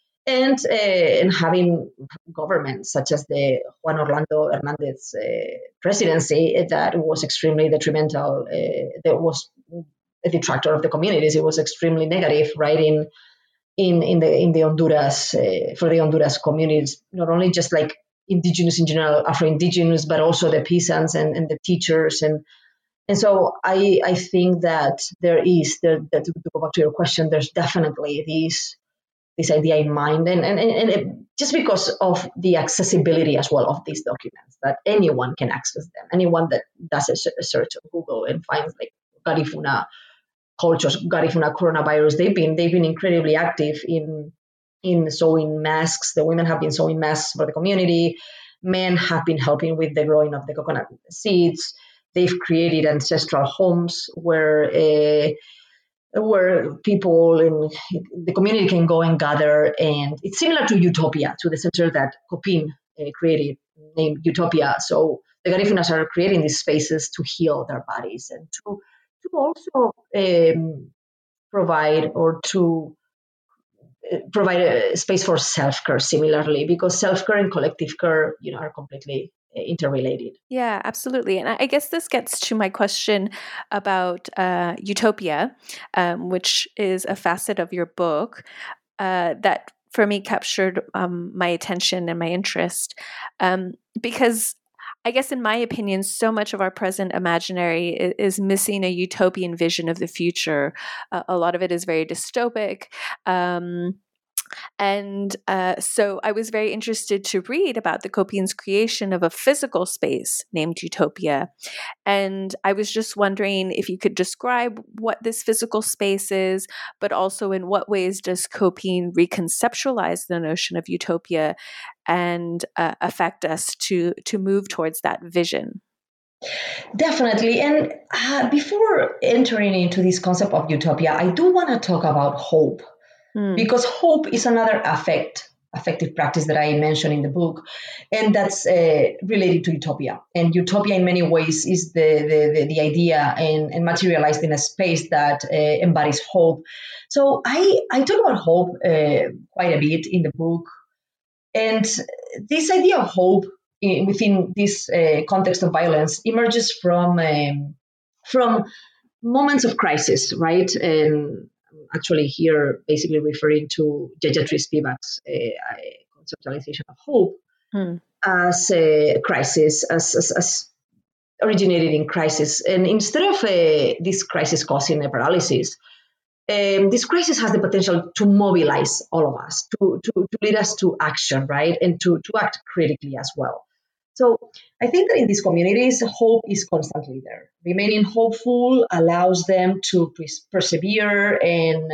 And uh, and having governments such as the Juan Orlando Hernandez uh, presidency that was extremely detrimental, uh, that was a detractor of the communities. It was extremely negative, right? In in in the in the Honduras uh, for the Honduras communities, not only just like indigenous in general, Afro-indigenous, but also the peasants and, and the teachers and and so I I think that there is there, that to go back to your question, there's definitely this. this idea in mind, and, and, and it, just because of the accessibility as well of these documents, that anyone can access them. Anyone that does a search on Google and finds like Garifuna cultures, Garifuna coronavirus, they've been they've been incredibly active in in sewing masks. The women have been sewing masks for the community. Men have been helping with the growing of the coconut seeds. They've created ancestral homes where uh, where people in the community can go and gather. And it's similar to Utopia, to the center that Copin uh, created, named Utopia. So the Garifunas are creating these spaces to heal their bodies and to, to also um, provide or to uh, provide a space for self-care similarly, because self-care and collective care, you know, are completely interrelated. Yeah, absolutely. And I guess this gets to my question about uh, Utopia, um, which is a facet of your book uh, that for me captured um, my attention and my interest. Um, because I guess in my opinion, so much of our present imaginary is missing a utopian vision of the future. Uh, a lot of it is very dystopic. Um, And uh, so I was very interested to read about the Copines' creation of a physical space named Utopia. And I was just wondering if you could describe what this physical space is, but also in what ways does Copine reconceptualize the notion of utopia and uh, affect us to, to move towards that vision? Definitely. And uh, before entering into this concept of utopia, I do want to talk about hope. Because hope is another affect, affective practice that I mentioned in the book, and that's uh, related to utopia. And utopia, in many ways, is the the, the, the idea and, and materialized in a space that uh, embodies hope. So I, I talk about hope uh, quite a bit in the book. And this idea of hope in, within this uh, context of violence emerges from, um, from moments of crisis, right? And actually here basically referring to Gayatri Spivak's uh, conceptualization of hope hmm. as a crisis, as, as, as originated in crisis. And instead of uh, this crisis causing a paralysis, um, this crisis has the potential to mobilize all of us, to, to, to lead us to action, right? And to, to act critically as well. So I think that in these communities, hope is constantly there. Remaining hopeful allows them to persevere and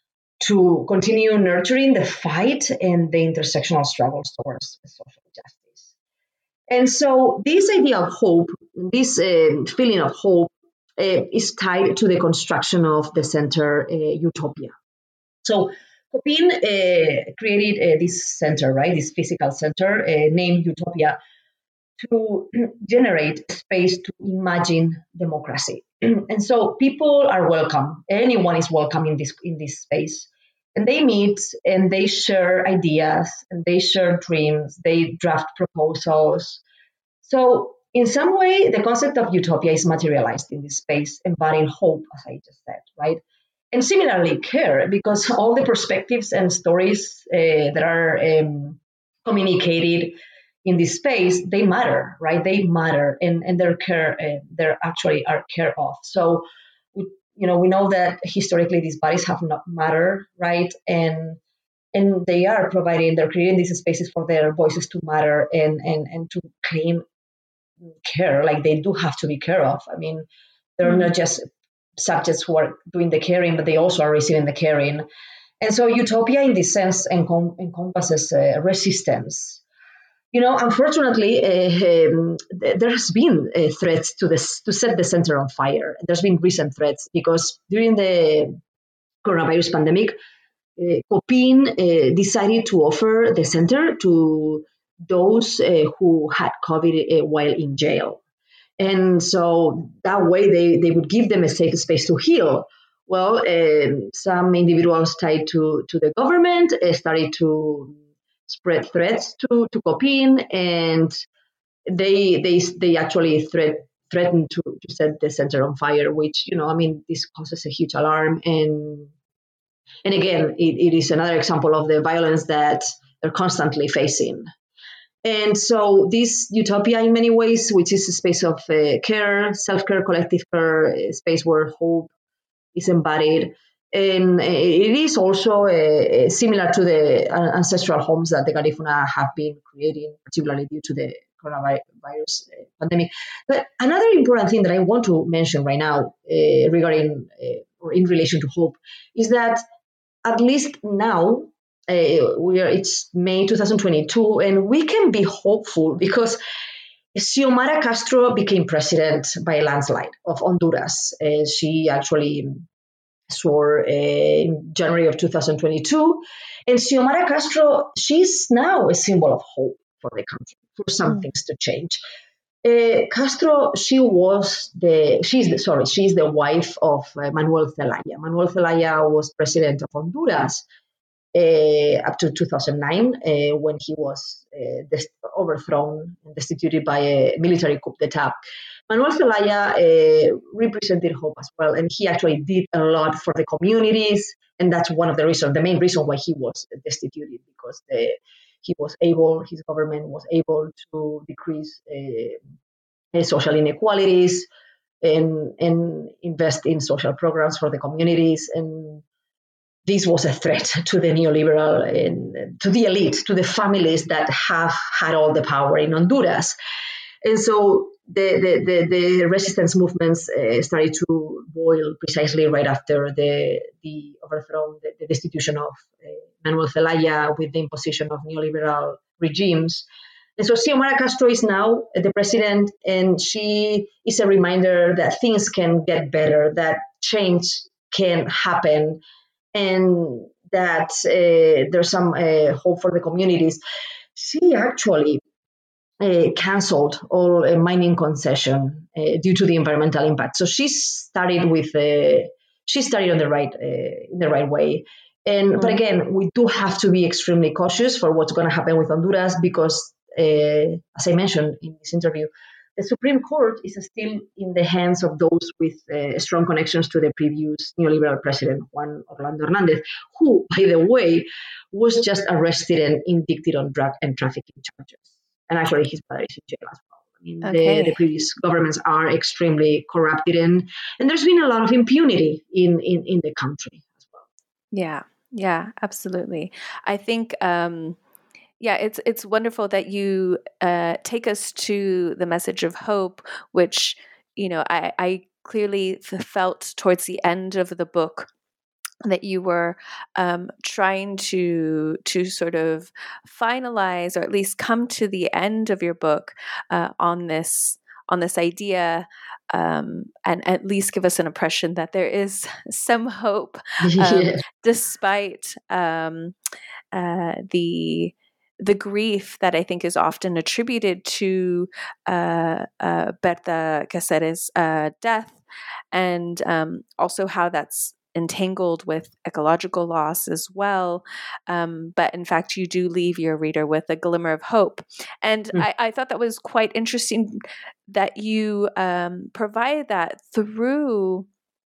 to continue nurturing the fight and the intersectional struggles towards social justice. And so this idea of hope, this uh, feeling of hope uh, is tied to the construction of the center uh, Utopia. So Copine uh, created uh, this center, right, this physical center uh, named Utopia, to generate space to imagine democracy. And so people are welcome. Anyone is welcome in this in this space. And they meet and they share ideas and they share dreams. They draft proposals. So in some way, the concept of utopia is materialized in this space, embodying hope, as I just said, right? And similarly, care, because all the perspectives and stories uh, that are um, communicated in this space, they matter, right? They matter, and and they're care, uh, they're actually are care of. So, we, you know, we know that historically these bodies have not matter, right? And and they are providing, they're creating these spaces for their voices to matter and and and to claim care, like they do have to be care of. I mean, they're mm-hmm. not just subjects who are doing the caring, but they also are receiving the caring. And so, utopia, in this sense, encom- encompasses uh, resistance. You know, unfortunately, uh, um, there has been uh, threats to this to set the center on fire. There's been recent threats because during the coronavirus pandemic, uh, Copine uh, decided to offer the center to those uh, who had COVID uh, while in jail. And so that way they, they would give them a safe space to heal. Well, uh, some individuals tied to, to the government uh, started to spread threats to, to Copine, and they they they actually threat, threatened to, to set the center on fire, which, you know, I mean, this causes a huge alarm. And and again, it, it is another example of the violence that they're constantly facing. And so this utopia, in many ways, which is a space of uh, care, self-care, collective care, a space where hope is embodied. And it is also uh, similar to the ancestral homes that the Garifuna have been creating, particularly due to the coronavirus pandemic. But another important thing that I want to mention right now uh, regarding uh, or in relation to hope is that at least now, uh, we are it's May twenty twenty-two, and we can be hopeful because Xiomara Castro became president by a landslide of Honduras. Uh, she actually swore uh, in January of two thousand twenty-two. And Xiomara Castro, she's now a symbol of hope for the country, for some mm. things to change. Uh, Castro, she was the, she's the, sorry, she's the wife of uh, Manuel Zelaya. Manuel Zelaya was president of Honduras uh, up to two thousand nine uh, when he was uh, dest- overthrown and destituted by a military coup d'etat. Manuel Zelaya uh, represented hope as well, and he actually did a lot for the communities, and that's one of the reasons, the main reason why he was destituted, because the, he was able, his government was able to decrease uh, social inequalities and, and invest in social programs for the communities. And this was a threat to the neoliberal, and to the elite, to the families that have had all the power in Honduras. And so the, the, the, the resistance movements uh, started to boil precisely right after the, the overthrow, the, the destitution of uh, Manuel Zelaya with the imposition of neoliberal regimes. And so Xiomara Castro is now the president, and she is a reminder that things can get better, that change can happen, and that uh, there's some uh, hope for the communities. She actually uh, canceled all uh, mining concession uh, due to the environmental impact. So she started with uh, she started on the right uh, in the right way. And mm-hmm. But again, we do have to be extremely cautious for what's going to happen with Honduras because, uh, as I mentioned in this interview, the Supreme Court is still in the hands of those with uh, strong connections to the previous neoliberal president, Juan Orlando Hernandez, who, by the way, was just arrested and indicted on drug and trafficking charges. And actually, his brother is in jail as well. I mean, okay. the, the previous governments are extremely corrupted, and, and there's been a lot of impunity in, in, in the country as well. Yeah, yeah, absolutely. I think... Um, Yeah, it's it's wonderful that you uh, take us to the message of hope, which, you know, I, I clearly felt towards the end of the book that you were um, trying to to sort of finalize, or at least come to the end of your book uh, on this on this idea, um, and at least give us an impression that there is some hope, um, yeah. despite um, uh, the the grief that I think is often attributed to uh, uh, Berta Cáceres' uh, death, and um, also how that's entangled with ecological loss as well. Um, but in fact, you do leave your reader with a glimmer of hope. And mm. I, I thought that was quite interesting that you um, provide that through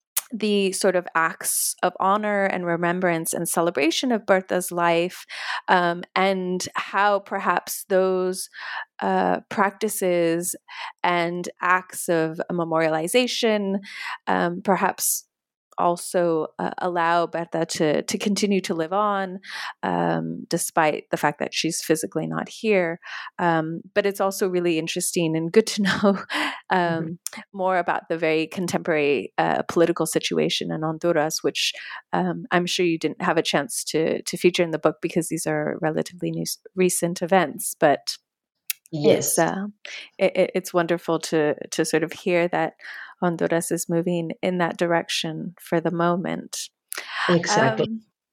the sort of acts of honor and remembrance and celebration of Berta's life, um, and how perhaps those uh, practices and acts of memorialization um, perhaps also uh, allow Berta to to continue to live on, um, despite the fact that she's physically not here. Um, but it's also really interesting and good to know um, mm-hmm. more about the very contemporary uh, political situation in Honduras, which um, I'm sure you didn't have a chance to to feature in the book because these are relatively new, recent events. But yes, it's, uh, it, it's wonderful to to sort of hear that Honduras is moving in that direction for the moment. Exactly.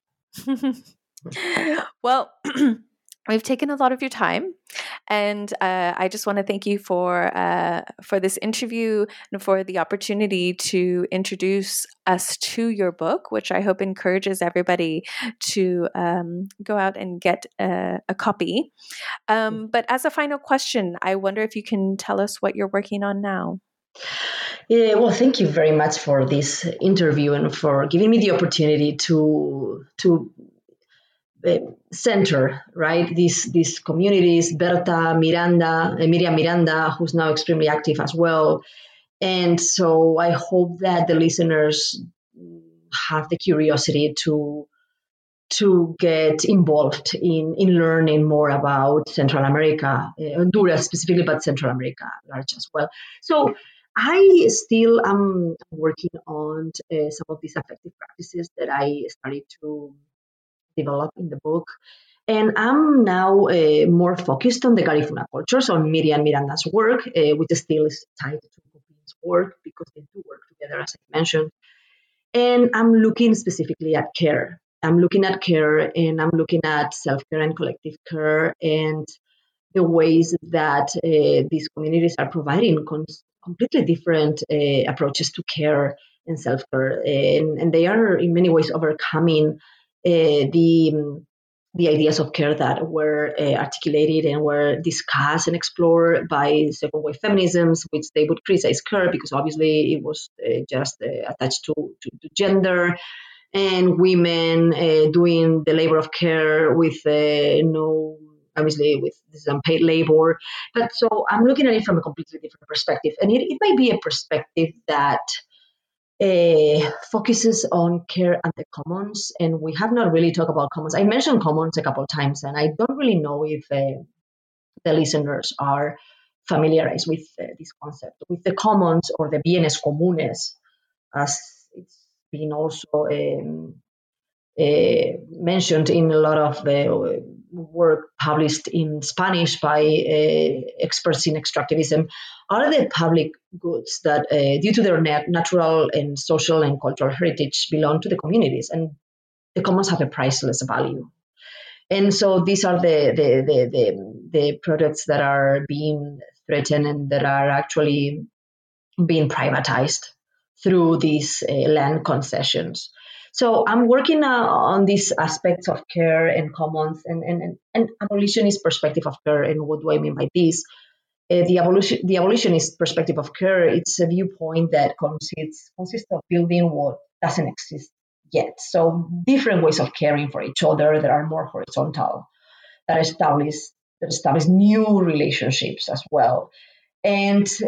Um, well, we've taken a lot of your time, and uh, I just want to thank you for uh, for this interview and for the opportunity to introduce us to your book, which I hope encourages everybody to um, go out and get a, a copy. Um, but as a final question, I wonder if you can tell us what you're working on now. Yeah, well, thank you very much for this interview and for giving me the opportunity to to uh, center right these these communities. Berta, Miranda, uh, Miriam Miranda, who's now extremely active as well, and so I hope that the listeners have the curiosity to to get involved in in learning more about Central America, uh, Honduras specifically, but Central America large as well. So I still am working on uh, some of these effective practices that I started to develop in the book. And I'm now uh, more focused on the Garifuna cultures, on Miriam Miranda's work, uh, which still is tied to Copin's work because they do work together, as I mentioned. And I'm looking specifically at care. I'm looking at care and I'm looking at self-care and collective care and the ways that uh, these communities are providing cons- completely different uh, approaches to care and self-care. And, and they are in many ways overcoming uh, the, the ideas of care that were uh, articulated and were discussed and explored by second wave feminisms, which they would criticize care because obviously it was uh, just uh, attached to, to, to gender. And women uh, doing the labor of care with uh, no, obviously with this unpaid labor. But so I'm looking at it from a completely different perspective. And it, it might be a perspective that uh, focuses on care at the commons, and we have not really talked about commons. I mentioned commons a couple of times, and I don't really know if uh, the listeners are familiarized with uh, this concept, with the commons or the bienes comunes, as it's been also um, uh, mentioned in a lot of the work published in Spanish by uh, experts in extractivism, are the public goods that, uh, due to their nat- natural and social and cultural heritage, belong to the communities, and the commons have a priceless value. And so these are the the, the, the, the products that are being threatened and that are actually being privatized through these uh, land concessions. So I'm working uh, on these aspects of care and commons and, and, and abolitionist perspective of care. And what do I mean by this? Uh, the, abolition, the abolitionist perspective of care, it's a viewpoint that consists, consists of building what doesn't exist yet. So different ways of caring for each other that are more horizontal, that establish, that establish new relationships as well, and uh,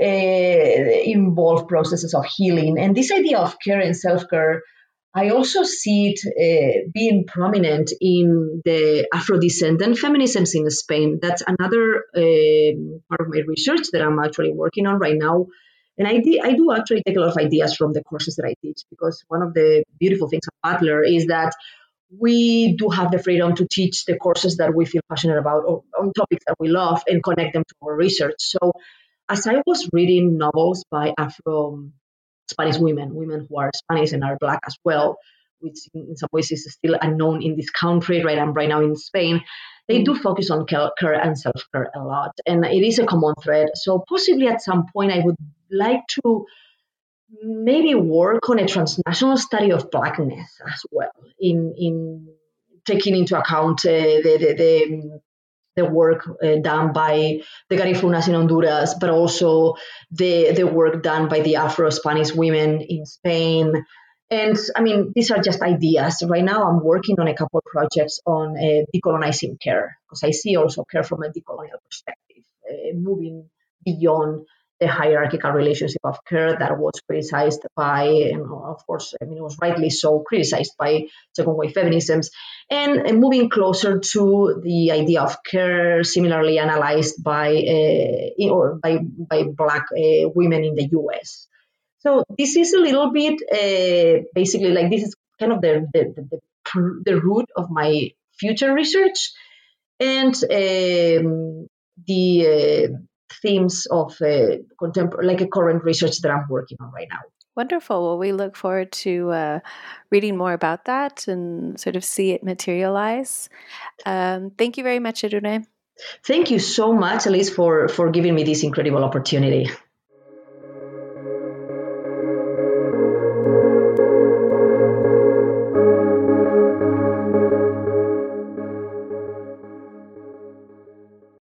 involve processes of healing. And this idea of care and self-care, I also see it uh, being prominent in the Afro-descendant feminisms in Spain. That's another uh, part of my research that I'm actually working on right now. And I, de- I do actually take a lot of ideas from the courses that I teach, because one of the beautiful things of Butler is that we do have the freedom to teach the courses that we feel passionate about, or on topics that we love, and connect them to our research. So as I was reading novels by Afro Spanish women, women who are Spanish and are Black as well, which in some ways is still unknown in this country, right? I'm right now in Spain. They mm. do focus on care and self-care a lot, and it is a common thread. So possibly at some point I would like to maybe work on a transnational study of Blackness as well, in in taking into account uh, the, the, the the work uh, done by the Garifunas in Honduras, but also the, the work done by the Afro-Spanish women in Spain. And I mean, these are just ideas. Right now, I'm working on a couple of projects on uh, decolonizing care, because I see also care from a decolonial perspective, uh, moving beyond the hierarchical relationship of care that was criticized by, and of course, I mean, it was rightly so criticized by second wave feminisms, and, and moving closer to the idea of care, similarly analyzed by uh, or by by Black uh, women in the U S. So this is a little bit uh, basically like this is kind of the the, the the root of my future research, and um, the uh, themes of uh, contemporary, like a current research that I'm working on right now. Wonderful. Well, we look forward to uh, reading more about that and sort of see it materialize. Um, thank you very much, Edurne. Thank you so much, Elise, for, for giving me this incredible opportunity.